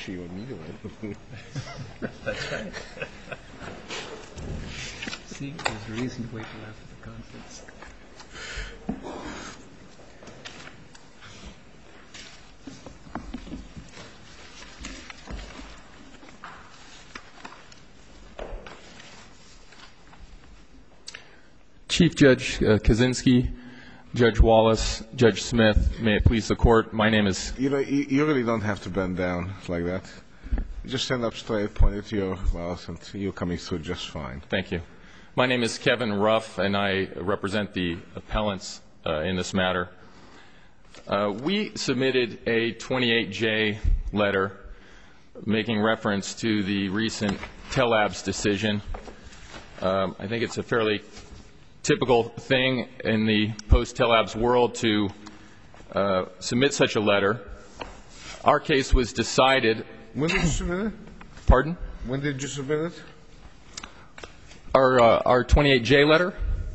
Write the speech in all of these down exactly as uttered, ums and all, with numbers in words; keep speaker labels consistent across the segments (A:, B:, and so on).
A: sure you want me to win.
B: That's right. See, there's a reason to wait till after the conference.
C: Chief Judge uh, Kaczynski, Judge Wallace, Judge Smith, may it please the court, my name is...
A: You know, you, you really don't have to bend down like that. Just stand up straight, point it to your mouth, and you're coming through just fine.
C: Thank you. My name is Kevin Ruff, and I represent the appellants uh, in this matter. Uh, we submitted a twenty-eight J letter making reference to the recent Tellabs decision. Um, I think it's a fairly typical thing in the post-Tellabs world to uh, submit such a letter. Our case was decided...
A: When did you submit it?
C: Pardon?
A: When did you submit it?
C: Our, uh, our twenty-eight J letter?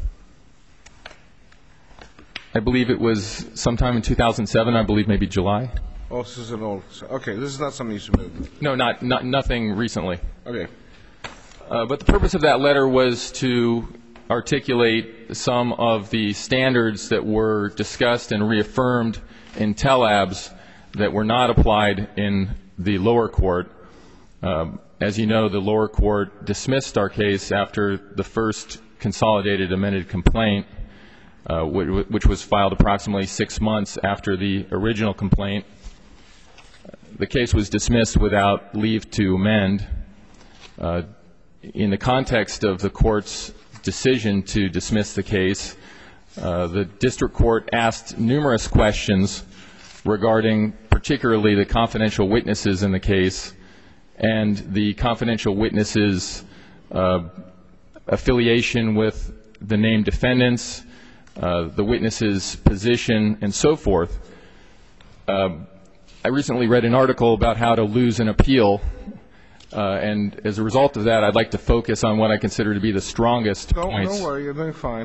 C: I believe it was sometime in two thousand seven, I believe maybe July.
A: Oh, this is an old... Okay, this is not something you submitted.
C: No, not, not nothing recently.
A: Okay.
C: Uh, but the purpose of that letter was to articulate some of the standards that were discussed and reaffirmed in Tellabs that were not applied in the lower court. Um, as you know, the lower court dismissed our case after the first consolidated amended complaint, uh, which, which was filed approximately six months after the original complaint. The case was dismissed without leave to amend. Uh, in the context of the court's decision to dismiss the case, uh, the district court asked numerous questions regarding particularly the confidential witnesses in the case and the confidential witnesses' uh, affiliation with the named defendants, uh, the witnesses' position, and so forth. Uh, I recently read an article about how to lose an appeal, uh, and as a result of that, I'd like to focus on what I consider to be the strongest
A: Don't,
C: points.
A: don't worry, you're doing fine.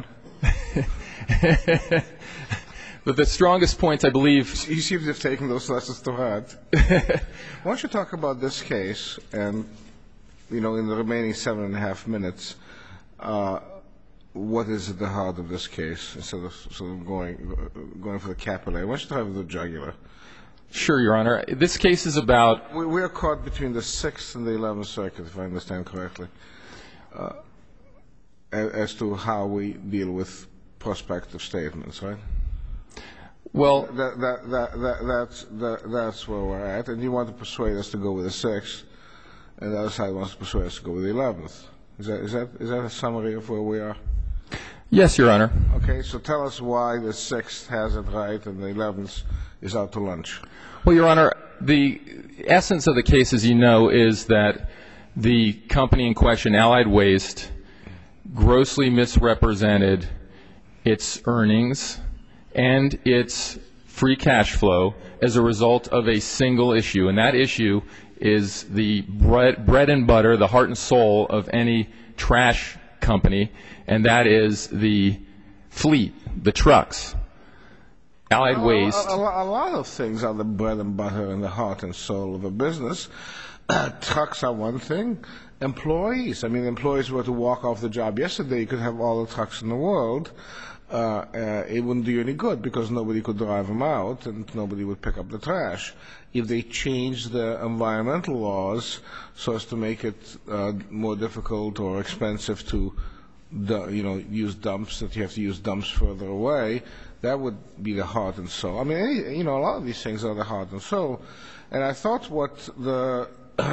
C: But the strongest points, I believe...
A: You seem to have taken those lessons to heart. Why don't you talk about this case, and, you know, in the remaining seven and a half minutes, uh, what is at the heart of this case, instead of sort of going, going for the capillary? Why don't you talk about the jugular?
C: Sure, Your Honor. This case is about...
A: We, we are caught between the Sixth and the Eleventh Circuit, if I understand correctly, uh, as to how we deal with prospective statements, right?
C: Well...
A: That, that, that, that, that's, that, that's where we're at, and you want to persuade us to go with the Sixth, and the other side wants to persuade us to go with the Eleventh. Is that, is that, is that a summary of where we are?
C: Yes, Your Honor.
A: Okay, so tell us why the Sixth has it right and the Eleventh is out to lunch.
C: Well, Your Honor, the essence of the case, as you know, is that the company in question, Allied Waste, grossly misrepresented its earnings and its free cash flow as a result of a single issue. And that issue is the bread, bread and butter, the heart and soul of any trash company, and that is the fleet, the trucks. Allied Waste.
A: A, a, a lot of things are the bread and butter and the heart and soul of a business. Trucks are one thing. Employees. I mean, employees were to walk off the job yesterday. You could have all the trucks in the world. Uh, uh, it wouldn't do you any good because nobody could drive them out and nobody would pick up the trash. If they changed the environmental laws so as to make it uh, more difficult or expensive to, you know, use dumps, that you have to use dumps further away, that would be the heart and soul. I mean, any, you know, a lot of these things are the heart and soul. And I thought what the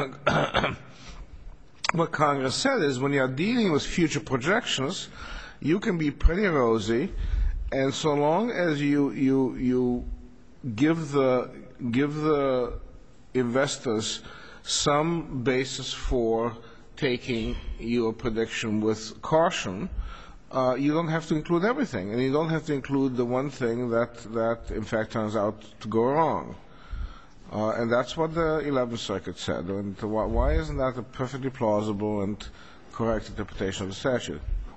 A: what Congress said is when you are dealing with future projections, you can be pretty rosy, and so long as you you you give the give the investors some basis for taking your prediction with caution, uh, you don't have to include everything, and you don't have to include the one thing that that in fact turns out to go wrong. Uh, and that's what the Eleventh Circuit said. And why isn't that a perfectly plausible and correct interpretation of the statute?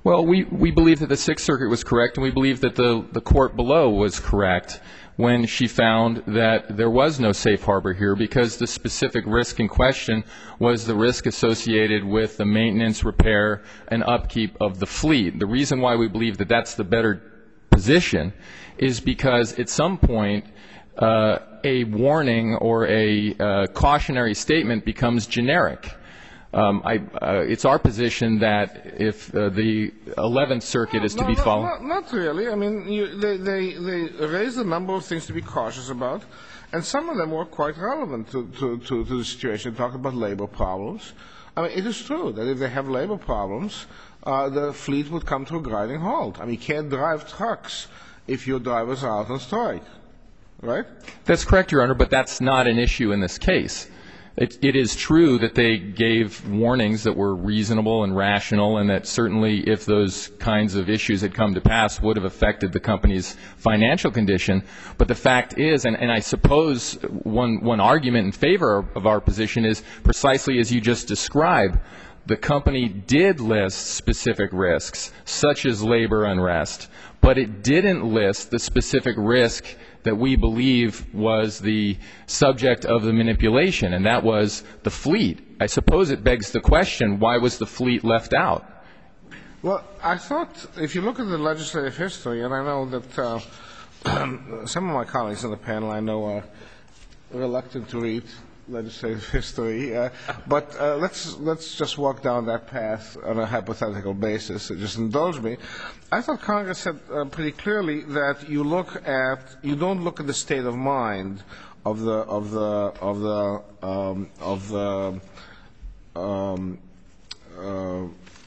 C: Well, we, we believe that the Sixth Circuit was correct, and we believe that the, the court below was correct when she found that there was no safe harbor here because the specific risk in question was the risk associated with the maintenance, repair, and upkeep of the fleet. The reason why we believe that that's the better position is because at some point uh, a warning or a uh, cautionary statement becomes generic. Um, I, uh, it's our position that if uh, the eleventh Circuit is to
A: no,
C: be
A: no,
C: followed.
A: Not, not really. I mean, you, they, they, they raised a number of things to be cautious about, and some of them were quite relevant to, to, to, to the situation. They talked about labor problems. I mean, it is true that if they have labor problems, uh, the fleet would come to a grinding halt. I mean, you can't drive trucks if your drivers are out on strike, right?
C: That's correct, Your Honor, but that's not an issue in this case. It, it is true that they gave warnings that were reasonable and rational, and that certainly if those kinds of issues had come to pass would have affected the company's financial condition. But the fact is, and, and I suppose one, one argument in favor of our position is precisely as you just described, the company did list specific risks, such as labor unrest, but it didn't list the specific risk that we believe was the subject of the manipulation, and that was the fleet. I suppose it begs the question, why was the fleet left out?
A: Well, I thought if you look at the legislative history, and I know that uh, some of my colleagues on the panel I know are reluctant to read legislative history, uh, but uh, let's let's just walk down that path on a hypothetical basis. Just indulge me. I thought Congress said uh, pretty clearly that you look at you don't look at the state of mind of the of the of the um, of the um, uh,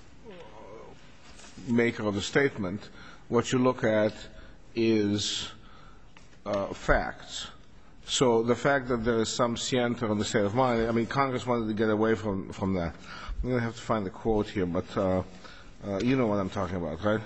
A: maker of the statement. What you look at is uh, facts. So the fact that there is some scienter on the state of mind, I mean, Congress wanted to get away from, from that. I'm going to have to find the quote here, but uh, uh, you know what I'm talking about, right?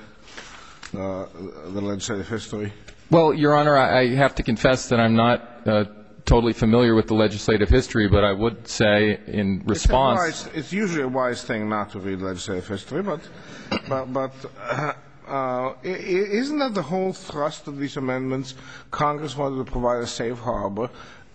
A: Uh, the legislative history.
C: Well, Your Honor, I, I have to confess that I'm not uh, totally familiar with the legislative history, but I would say in response...
A: It's, a wise, it's usually a wise thing not to read legislative history, but... but, but uh, Uh, isn't that the whole thrust of these amendments? Congress wanted to provide a safe harbor,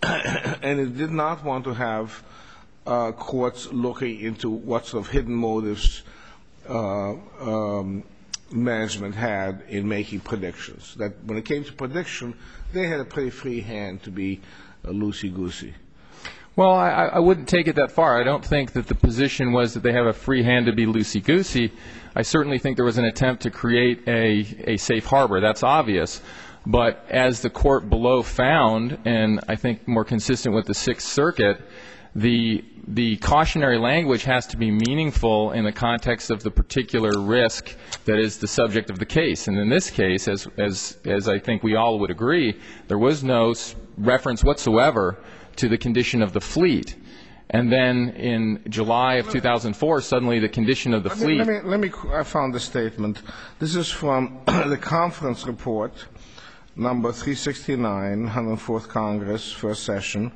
A: and it did not want to have uh, courts looking into what sort of hidden motives uh, um, management had in making predictions. That when it came to prediction, they had a pretty free hand to be uh, loosey-goosey.
C: Well, I, I wouldn't take it that far. I don't think that the position was that they have a free hand to be loosey-goosey. I certainly think there was an attempt to create a, a safe harbor. That's obvious. But as the court below found, and I think more consistent with the Sixth Circuit, the, the cautionary language has to be meaningful in the context of the particular risk that is the subject of the case. And in this case, as, as, as I think we all would agree, there was no reference whatsoever to the condition of the fleet. And then in July of two thousand four, suddenly the condition of the fleet...
A: Let me, let me, I found the statement. This is from the conference report, number three sixty-nine, one hundred fourth Congress, first session,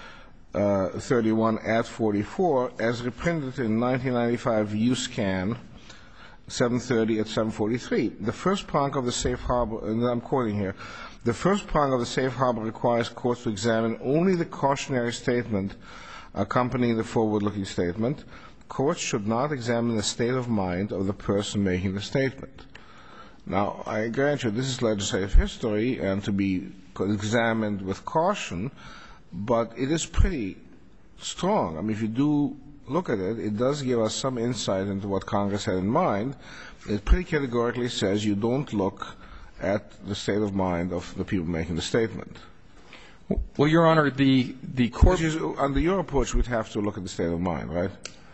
A: uh, thirty-one at forty-four, as reprinted in nineteen ninety-five U SCAN, seven thirty at seven forty-three. The first prong of the safe harbor, and I'm quoting here, the first prong of the safe harbor requires courts to examine only the cautionary statement accompanying the forward-looking statement. Courts should not examine the state of mind of the person making the statement. Now, I grant you this is legislative history and to be examined with caution, but it is pretty strong. I mean, if you do look at it, it does give us some insight into what Congress had in mind. It pretty categorically says you don't look at the state of mind of the people making the statement.
C: Well, Your Honor, the, the court...
A: Is, under your approach, we'd have to look at the state of mind, right?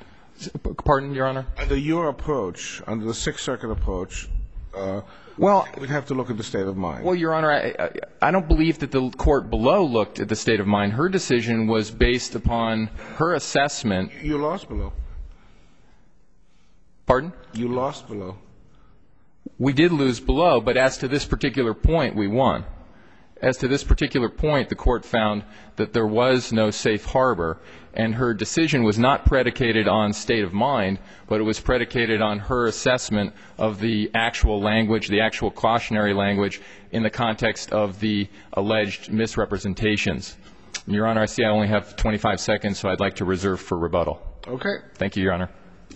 C: Pardon, Your Honor?
A: Under your approach, under the Sixth Circuit approach, uh,
C: well,
A: we'd have to look at the state of mind.
C: Well, Your Honor, I, I, I don't believe that the court below looked at the state of mind. Her decision was based upon her assessment...
A: You lost below.
C: Pardon?
A: You lost below.
C: We did lose below, but as to this particular point, we won. as to this particular point, the court found that there was no safe harbor, and her decision was not predicated on state of mind, but it was predicated on her assessment of the actual language, the actual cautionary language, in the context of the alleged misrepresentations. Your Honor, I see I only have twenty-five seconds, so I'd like to reserve for rebuttal.
A: Okay.
C: Thank you, Your Honor.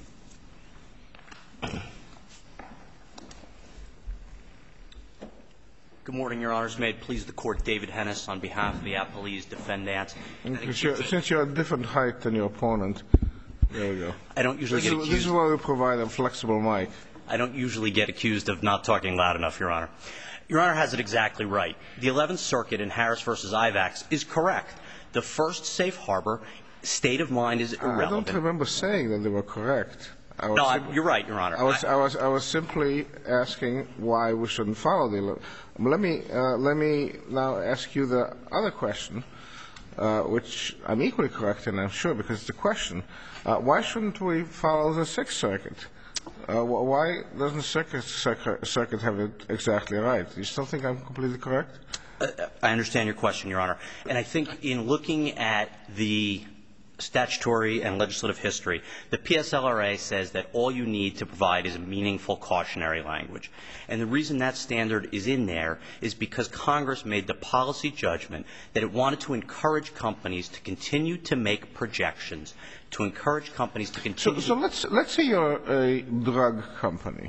D: Good morning, Your Honors. May it please the Court, David Hennis on behalf of the Appellee's defendants.
A: Since you're, since you're a different height than your opponent, there we go.
D: I don't usually
A: this
D: get
A: is,
D: accused.
A: This is why we provide a flexible mic.
D: I don't usually get accused of not talking loud enough, Your Honor. Your Honor has it exactly right. The eleventh Circuit in Harris v. IVAX is correct. The first safe harbor, state of mind, is irrelevant.
A: I don't remember saying that they were correct. I was
D: no,
A: simply,
D: you're right, Your Honor.
A: I was, I was, I was simply asking why we shouldn't follow the. Let me, uh, let me now ask you the other question, uh, which I'm equally correct in, I'm sure, because it's a question. Uh, why shouldn't we follow the Sixth Circuit? Uh, why doesn't the Circuit, Circuit have it exactly right? Do you still think I'm completely correct?
D: Uh, I understand your question, Your Honor. And I think in looking at the statutory and legislative history, the P S L R A says that all you need to provide is a meaningful cautionary language. And the reason that standard is in there is because Congress made the policy judgment that it wanted to encourage companies to continue to make projections, to encourage companies to continue.
A: So, so let's let's say you're a drug company,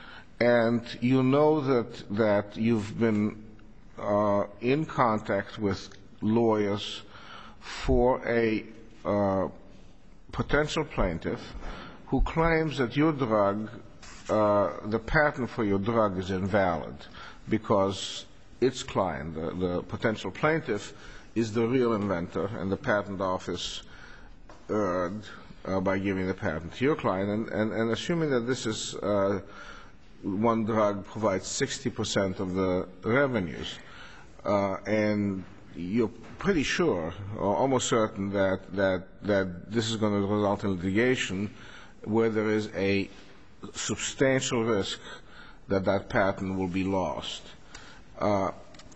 A: and you know that that you've been uh, in contact with lawyers for a Uh, potential plaintiff who claims that your drug, uh, the patent for your drug is invalid because its client, the, the potential plaintiff, is the real inventor, and the patent office earned uh, by giving the patent to your client. And, and, and assuming that this is uh, one drug provides sixty percent of the revenues, uh, and you're pretty sure, or almost certain, that, that, that this is going to result in litigation where there is a substantial risk that that patent will be lost. Uh,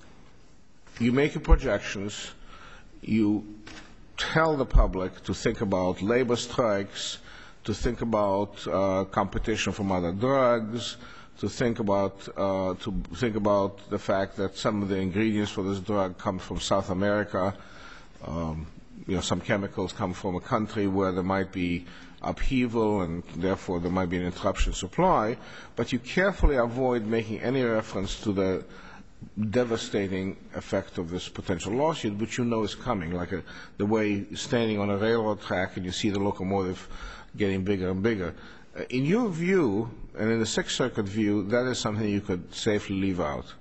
A: you make your projections, you tell the public to think about labor strikes, to think about uh, competition from other drugs, to think about uh, to think about the fact that some of the ingredients for this drug come from South America. Um, you know, some chemicals come from a country where there might be upheaval and therefore there might be an interruption in supply. But you carefully avoid making any reference to the devastating effect of this potential lawsuit, which you know is coming, like a, the way standing on a railroad track and you see the locomotive getting bigger and bigger. In your view, and in the Sixth Circuit view, that is something you could safely leave out.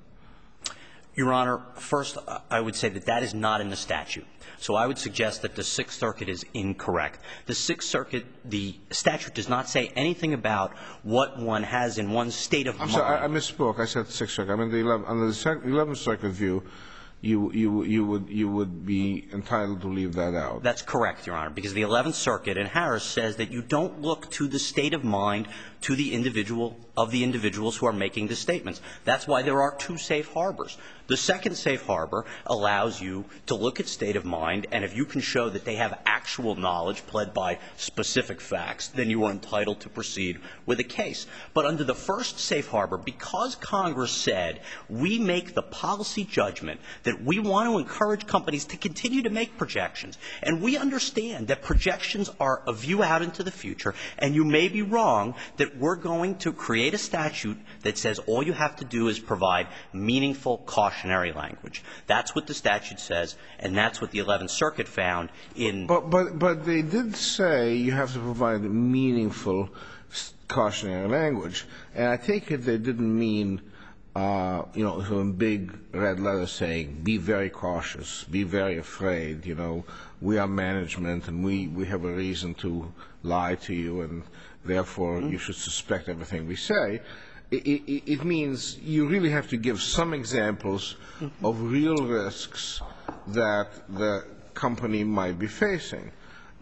D: Your Honor, first, I would say that that is not in the statute. So I would suggest that the Sixth Circuit is incorrect. The Sixth Circuit, the statute does not say anything about what one has in one's state of
A: I'm
D: mind.
A: sorry, I, I misspoke. I said Sixth Circuit. I mean, the eleventh, under the Eleventh Circuit view, you you you would you would be entitled to leave that out.
D: That's correct, Your Honor, because the Eleventh Circuit in Harris says that you don't look to the state of mind to the individual of the individuals who are making the statements. That's why there are two safe harbors. The second safe harbor allows you to look at state of mind, and if you can show that they have actual knowledge pled by specific facts, then you are entitled to proceed with a case. But under the first safe harbor, because Congress said we make the policy judgment that we want to encourage companies to continue to make projections, and we understand that projections are a view out into the future, and you may be wrong that we're going to create a statute that says all you have to do is provide meaningful cautionary language. That's what the statute says, and that's what the Eleventh Circuit found in.
A: But but but they did say you have to provide meaningful cautionary language, and I take it they didn't mean, uh, you know, in big red letters saying, be very cautious, be very afraid, you know, we are management and we, we have a reason to lie to you and therefore mm-hmm. you should suspect everything we say. It, it, it means you really have to give some examples mm-hmm. of real risks that the company might be facing.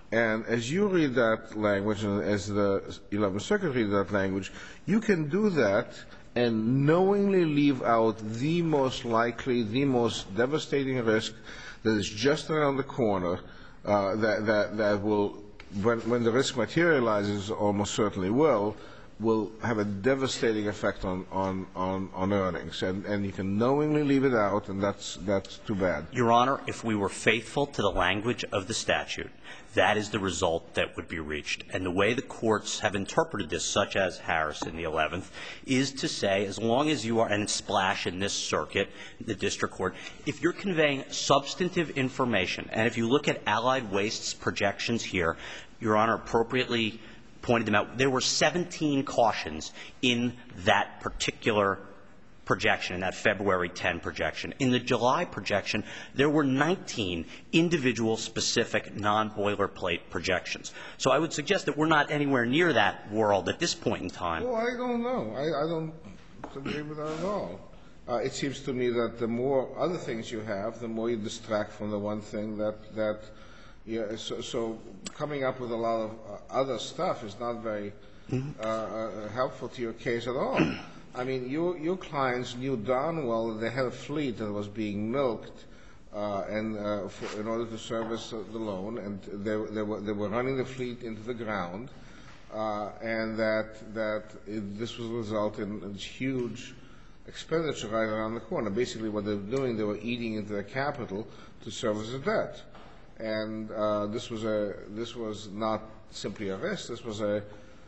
A: And as you read that language, and as the eleventh Circuit read that language, you can do that and knowingly leave out the most likely, the most devastating risk that is just around the corner, uh, that, that, that will, when, when the risk materializes, almost certainly will, will have a devastating effect on, on, on, on earnings. And, and you can knowingly leave it out, and that's, that's too bad.
D: Your Honor, if we were faithful to the language of the statute, that is the result that would be reached. And the way the courts have interpreted this, such as Harris in the eleventh, is to say as long as you are, and Splash in this circuit, the district court, if you're conveying substantive information, and if you look at Allied Waste's projections here, Your Honor appropriately pointed them out, there were seventeen cautions in that particular projection, in that February tenth projection. In the July projection, there were nineteen individual specific non-boilerplate projections. So I would suggest that we're not anywhere near that world at this point in time.
A: Well, I don't know. I, I don't agree with that at all. Uh, it seems to me that the more other things you have, the more you distract from the one thing that, that yeah, so, so coming up with a lot of uh, other stuff is not very uh, uh, helpful to your case at all. I mean, your, your clients knew darn well that they had a fleet that was being milked uh, and uh, for, in order to service uh, the loan, and they, they, were, they were running the fleet into the ground, uh, and that, that it, this was result in a huge expenditure right around the corner. Basically, what they were doing, they were eating into their capital to service the debt. And uh, this was a this was not simply a risk. This was a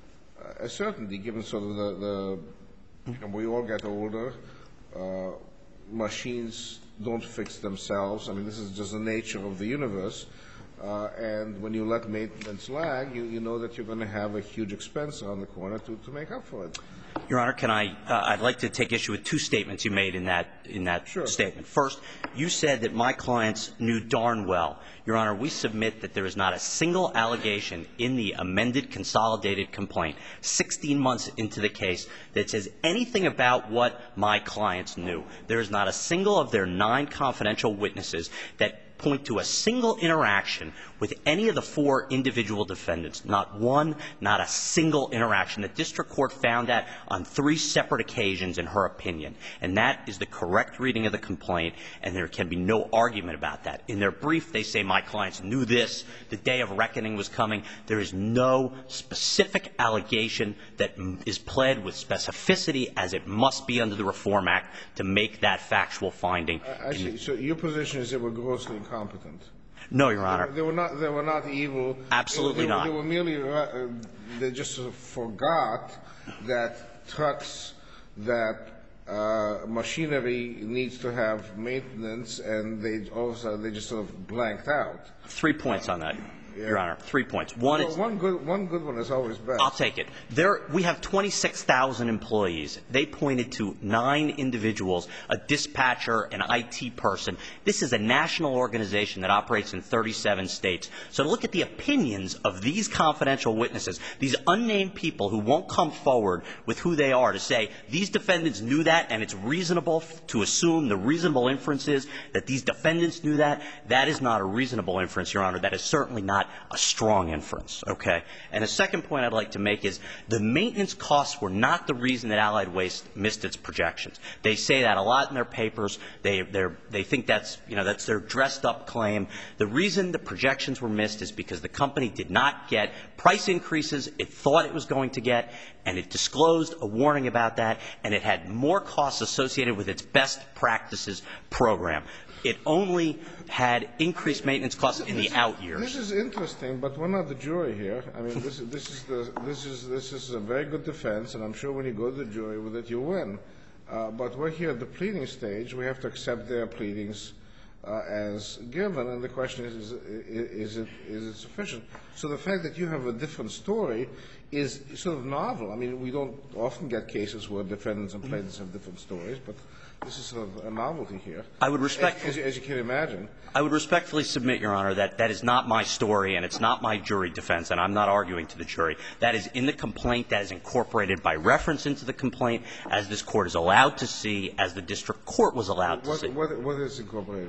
A: a certainty, given sort of the, the you know, we all get older. Uh, machines don't fix themselves. I mean, this is just the nature of the universe. Uh, and when you let maintenance lag, you, you know that you're going to have a huge expense around the corner to, to make up for it.
D: Your Honor, can I, uh, I'd like to take issue with two statements you made in that, in that
A: Sure.
D: statement. First, you said that my clients knew darn well. Your Honor, we submit that there is not a single allegation in the amended consolidated complaint, sixteen months into the case, that says anything about what my clients knew. There is not a single of their nine confidential witnesses that point to a single interaction with any of the four individual defendants. Not one, not a single interaction. The district court found that on three separate occasions in her opinion. And that is the correct reading of the complaint, and there can be no argument about that. In their brief, they say my clients knew this, the day of reckoning was coming. There is no specific allegation that is pled with specificity as it must be under the Reform Act to make that factual finding.
A: I, I see. So your position is they were grossly incompetent.
D: No, Your Honor.
A: They were not. They were not evil.
D: Absolutely
A: they, they,
D: not.
A: They were merely. Uh, they just sort of forgot that trucks, that uh, machinery needs to have maintenance, and they also they just sort of blanked out.
D: Three points on that,
A: Yeah.
D: Your Honor. Three points. One
A: Well,
D: is.
A: one good. One good one is always best.
D: I'll take it. There, we have twenty-six thousand employees. They pointed to nine individuals, a dispatcher, an I T person. This is a national organization that operates in thirty-seven states. So to look at the opinions of these confidential witnesses, these unnamed people who won't come forward with who they are to say these defendants knew that and it's reasonable to assume the reasonable inference is that these defendants knew that, that is not a reasonable inference, Your Honor. That is certainly not a strong inference, okay? And a second point I'd like to make is the maintenance costs were not the reason that Allied Waste missed its projections. They say that a lot in their papers. They, they're, they think that's, you know, that's their dressed-up claim. The reason the projections were missed is because the company did not get price increases it thought it was going to get, and it disclosed a warning about that, and it had more costs associated with its best practices program. It only had increased maintenance costs in the out years.
A: This is interesting, but we're not the jury here. I mean, this, this is the this is this is a very good defense, and I'm sure when you go to the jury with it, you win. Uh, but we're here at the pleading stage. We have to accept their pleadings uh, as given, and the question is, is, is it is it sufficient? So the fact that you have a different story is sort of novel. I mean, we don't often get cases where defendants and plaintiffs have different stories, but this is sort of a novelty here.
D: I would respect,
A: as, as, as you can imagine.
D: I would respectfully submit, Your Honor, that that is not my story and it's not my jury defense, and I'm not arguing to the jury. That is in the complaint. That is incorporated by reference into the complaint, as this Court is allowed to see, as the district court was allowed to
A: What,
D: see.
A: what, what is incorporated?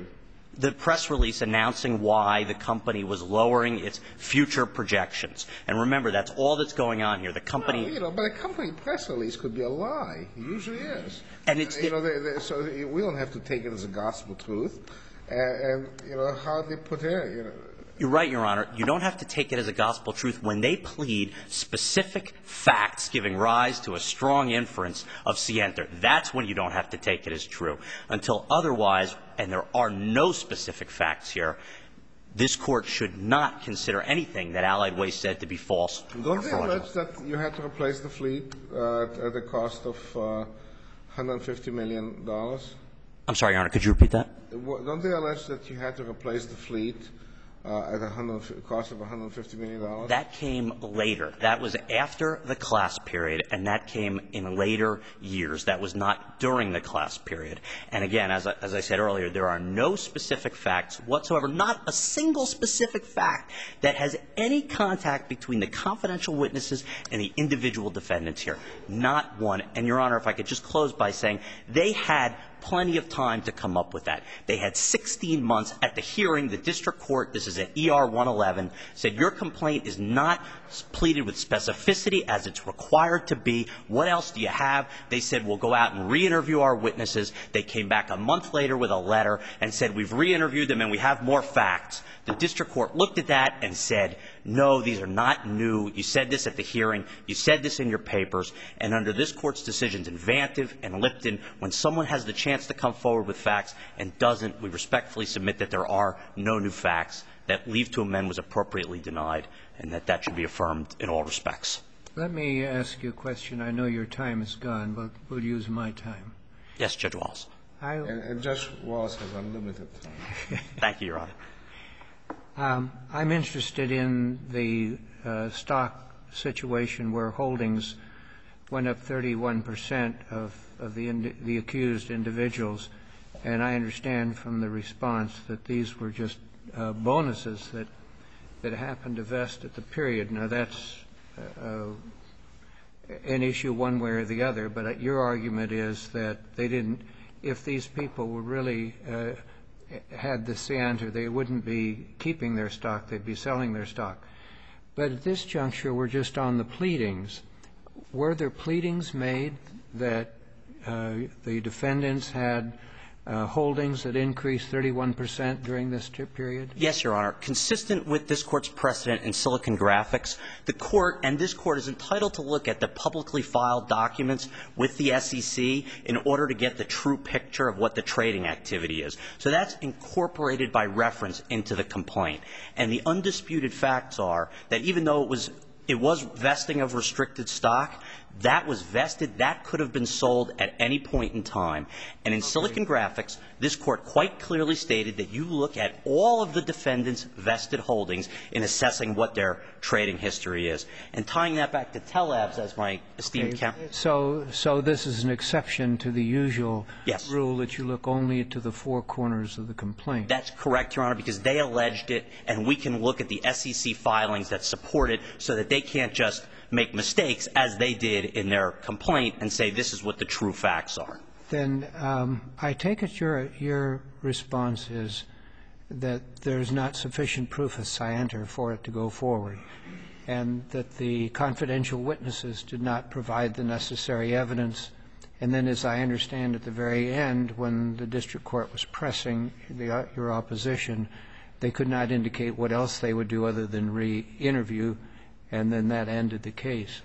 D: the press release announcing why the company was lowering its future projections. And remember, that's all that's going on here. The company...
A: Well, you know, but a company press release could be a lie. It usually is.
D: And it's...
A: You know, they, they, so we don't have to take it as a gospel truth. And, and you know, how they put it, you know...
D: You're right, Your Honor. You don't have to take it as a gospel truth when they plead specific facts giving rise to a strong inference of scienter. That's when you don't have to take it as true. Until otherwise, and there are no specific facts here, this Court should not consider anything that Allied Waste said to be false or
A: Don't they
D: fraudulent.
A: allege that you had to replace the fleet uh, at the cost of uh, one hundred fifty million dollars?
D: I'm sorry, Your Honor. Could you repeat that?
A: Don't they allege that you had to replace the fleet Uh, at a hundred, cost of one hundred fifty million dollars?
D: That came later. That was after the class period, and that came in later years. That was not during the class period. And again, as I, as I said earlier, there are no specific facts whatsoever, not a single specific fact that has any contact between the confidential witnesses and the individual defendants here. Not one. And, Your Honor, if I could just close by saying they had plenty of time to come up with that. They had sixteen months. At the hearing, the district court, this is at E R one eleven, said your complaint is not pleaded with specificity as it's required to be. What else do you have? They said, we'll go out and re-interview our witnesses. They came back a month later with a letter and said, we've re-interviewed them and we have more facts. The district court looked at that and said, no, these are not new. You said this at the hearing. You said this in your papers. And under this Court's decisions in Vantive and Lipton, when someone has the chance to come forward with facts and doesn't, we respectfully submit that there are no new facts, that leave to amend was appropriately denied, and that that should be affirmed in all respects.
B: Let me ask you a question. I know your time is gone, but we'll use my time.
D: Yes, Judge Wallace.
B: I,
A: And, and Judge Wallace has unlimited time.
D: Thank you, Your Honor.
B: Um, I'm interested in the uh, stock situation where holdings went up thirty-one percent of, of the, indi the accused individuals, and I understand from the response that these were just uh, bonuses that, that happened to vest at the period. Now, that's uh, an issue one way or the other, but your argument is that they didn't, if these people were really uh, had the scienter, they wouldn't be keeping their stock, they'd be selling their stock. But at this juncture, we're just on the pleadings. Were there pleadings made that uh, the defendants had uh, holdings that increased thirty-one percent during this period?
D: Yes, Your Honor. Consistent with this Court's precedent in Silicon Graphics, the Court and this Court is entitled to look at the publicly filed documents with the S E C in order to get the true picture of what the trading activity is. So that's incorporated by reference into the complaint. And the undisputed facts are that even though it was It was vesting of restricted stock. That was vested. That could have been sold at any point in time. And in okay. Silicon Graphics, this Court quite clearly stated that you look at all of the defendants' vested holdings in assessing what their trading history is. And tying that back to Telabs, as my esteemed
B: okay.
D: counsel.
B: So, so this is an exception to the usual
D: yes.
B: rule that you look only to the four corners of the complaint.
D: That's correct, Your Honor, because they alleged it, and we can look at the S E C filings that support it so that they can't just make mistakes, as they did in their complaint, and say this is what the true facts are.
B: Then um, I take it your, your response is that there's not sufficient proof of scienter for it to go forward, and that the confidential witnesses did not provide the necessary evidence. And then, as I understand, at the very end, when the district court was pressing the, your opposition, they could not indicate what else they would do other than re-interview, and then that ended the case.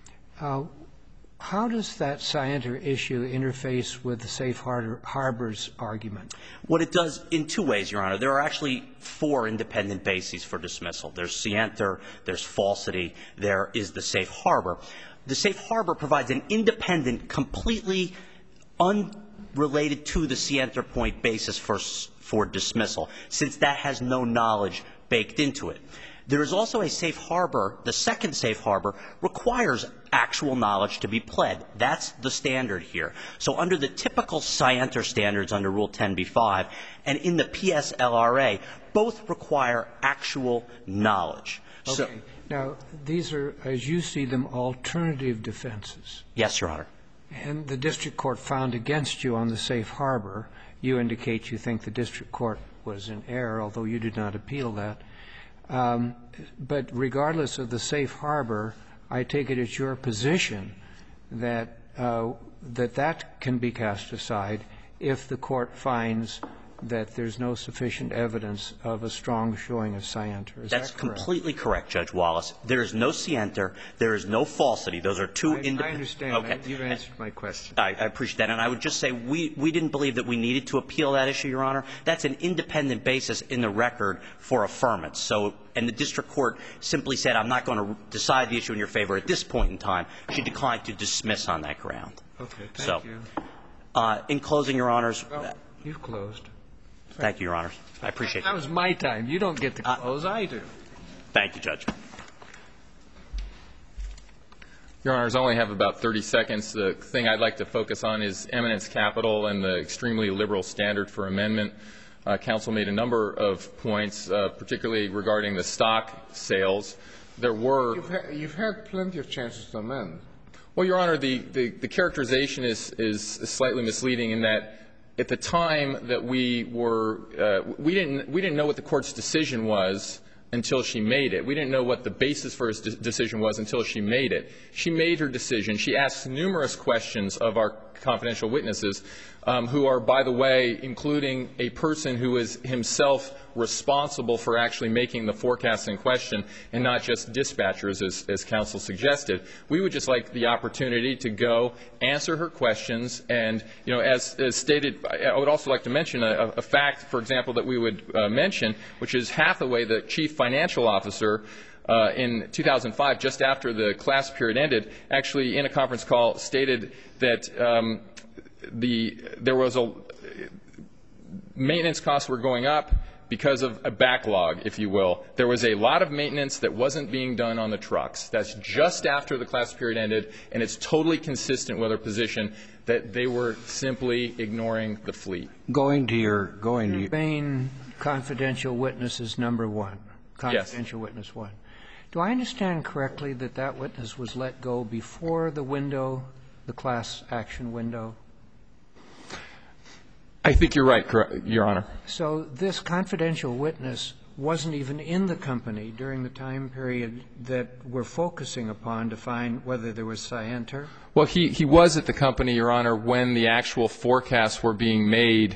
B: Uh, how does that scienter issue interface with the safe harbor, harbors argument?
D: What it does in two ways, Your Honor. There are actually four independent bases for dismissal. There's scienter, there's falsity, there is the safe harbor. The safe harbor provides an independent, completely unrelated to the scienter point basis for, for dismissal, since that has no knowledge baked into it. There is also a safe harbor. The second safe harbor requires actual knowledge to be pled. That's the standard here. So under the typical scienter standards under Rule ten b five and in the P S L R A, both require actual knowledge.
B: Okay. So, now, these are, as you see them, alternative defenses.
D: Yes, Your Honor.
B: And the district court found against you on the safe harbor. You indicate you think the district court was in error, although you did not appeal that. Um, but regardless of the safe harbor, I take it it's your position that uh, that that can be cast aside if the court finds that there's no sufficient evidence of a strong showing of scienter. Is
D: That's
B: that correct?
D: completely correct, Judge Wallace. There is no scienter. There is no falsity. Those are two independent.
B: I understand.
D: Okay.
B: That. You've answered my question.
D: I, I appreciate that. And I would just say we, we didn't believe that we needed to appeal that issue, Your Honor. That's an independent basis in the record for affirmance. So, and the district court simply said, I'm not going to decide the issue in your favor at this point in time. She declined to dismiss on that ground.
B: Okay. Thank
D: so,
B: you.
D: Uh, in closing, Your Honors.
B: Well, you've closed.
D: Thank you, Your Honors. I appreciate
B: that.
D: That
B: was my time. You don't get to close. Uh, I do.
D: Thank you, Judge.
C: Your Honors, I only have about thirty seconds. The thing I'd like to focus on is eminence capital and the extremely liberal standard for amendment. Uh, counsel made a number of points, uh, particularly regarding the stock sales. There were...
A: You've had, you've had plenty of chances to amend.
C: Well, Your Honor, the, the, the characterization is, is slightly misleading in that at the time that we were, uh, we didn't, we didn't know what the court's decision was until she made it. We didn't know what the basis for his de decision was until she made it. She made her decision. She asked numerous questions of our confidential witnesses, um, who are, by the way, including a person who is himself responsible for actually making the forecast in question and not just dispatchers, as, as counsel suggested. We would just like the opportunity to go answer her questions. And, you know, as, as stated, I would also like to mention a, a fact, for example, that we would uh, mention, which is Hathaway, the chief financial officer, Uh, in two thousand five, just after the class period ended, actually in a conference call stated that um, the there was a maintenance costs were going up because of a backlog, if you will. There was a lot of maintenance that wasn't being done on the trucks. That's just after the class period ended, and it's totally consistent with our position that they were simply ignoring the fleet.
E: Going to your going to your
B: main confidential witness is number one. Confidential
C: yes.
B: witness one. Do I understand correctly that that witness was let go before the window, the class action window?
C: I think you're right, Your Honor.
B: So this confidential witness wasn't even in the company during the time period that we're focusing upon to find whether there was scienter?
C: Well, he, he was at the company, Your Honor, when the actual forecasts were being made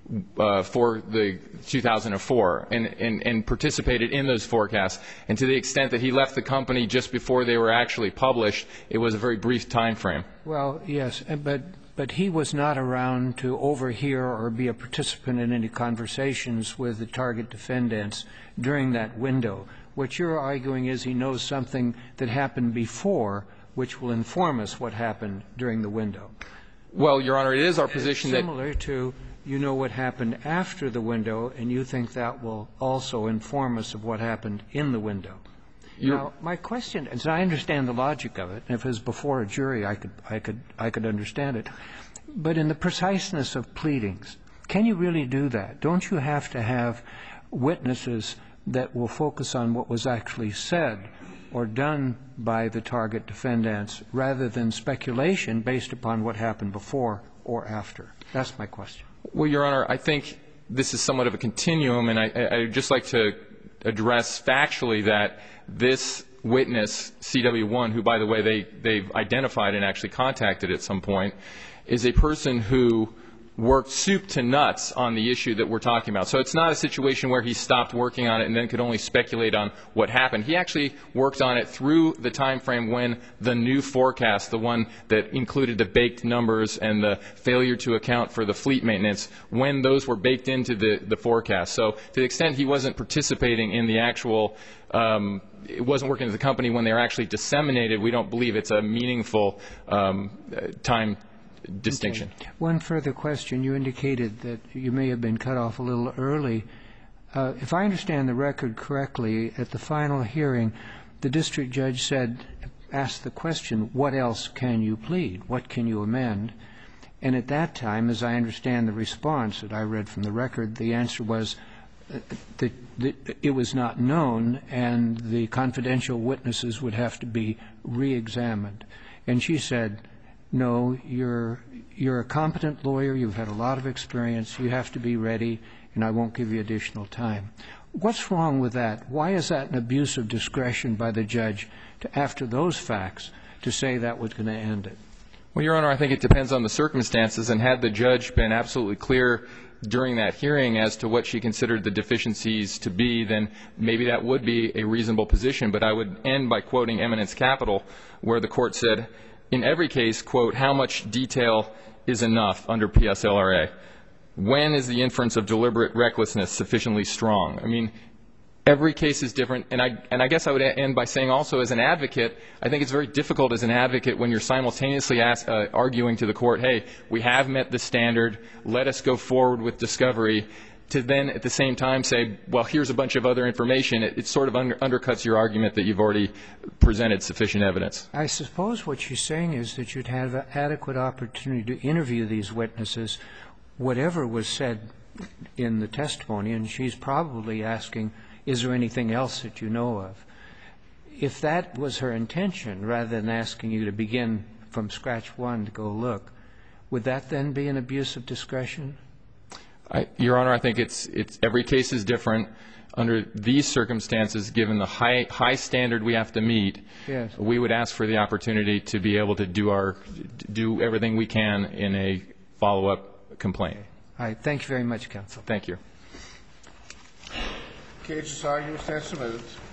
C: Uh, for the two thousand four and, and, and participated in those forecasts. And to the extent that he left the company just before they were actually published, it was a very brief time frame.
B: Well, yes, but, but he was not around to overhear or be a participant in any conversations with the target defendants during that window. What you're arguing is he knows something that happened before, which will inform us what happened during the window.
C: Well, Your Honor, it is our position
B: it's
C: that...
B: Similar to you know what happened after the window, and you think that will also inform us of what happened in the window.
C: You're
B: now, my question, and I understand the logic of it, and if it was before a jury, I could, I could, I could understand it. But in the preciseness of pleadings, can you really do that? Don't you have to have witnesses that will focus on what was actually said or done by the target defendants rather than speculation based upon what happened before or after? That's my question.
C: Well, Your Honor, I think this is somewhat of a continuum, and I, I'd just like to address factually that this witness, C W one, who, by the way, they, they've identified and actually contacted at some point, is a person who worked soup to nuts on the issue that we're talking about. So it's not a situation where he stopped working on it and then could only speculate on what happened. He actually worked on it through the time frame when the new forecast, the one that included the baked numbers and the failure to account for the fleet maintenance, when those were baked into the, the forecast. So to the extent he wasn't participating in the actual um, it wasn't working at the company when they were actually disseminated, we don't believe it's a meaningful um, time distinction.
B: Okay. One further question. You indicated that you may have been cut off a little early. Uh, if I understand the record correctly, at the final hearing, the district judge said, asked the question, what else can you plead? What can you amend? And at that time, as I understand the response that I read from the record, the answer was uh, that, that it was not known and the confidential witnesses would have to be re-examined. And she said, no, you're, you're a competent lawyer, you've had a lot of experience, you have to be ready, and I won't give you additional time. What's wrong with that? Why is that an abuse of discretion by the judge to, after those facts, to say that was going to end it?
C: Well, Your Honor, I think it depends on the circumstances, and had the judge been absolutely clear during that hearing as to what she considered the deficiencies to be, then maybe that would be a reasonable position. But I would end by quoting Eminence Capital, where the court said, in every case, quote, how much detail is enough under P S L R A? When is the inference of deliberate recklessness sufficiently strong? I mean, every case is different, and I, and I guess I would end by saying also as an advocate, I think it's very difficult as an advocate when you're simultaneously ask, uh, arguing to the court, hey, we have met the standard, let us go forward with discovery, to then at the same time say, well, here's a bunch of other information. It, it sort of under, undercuts your argument that you've already presented sufficient evidence.
B: I suppose what you're saying is that you'd have an adequate opportunity to interview these witnesses, whatever was said in the testimony, and she's probably asking, is there anything else that you know of? If that was her intention, rather than asking you to begin from scratch one to go look, would that then be an abuse of discretion?
C: I, Your Honor, I think it's, it's every case is different. Under these circumstances, given the high, high standard we have to meet,
B: yes,
C: we would ask for the opportunity to be able to do, our, do everything we can in a follow-up complaint.
B: All right. Thank you very much, counsel.
C: Thank you.
A: Case is argued, stands submitted.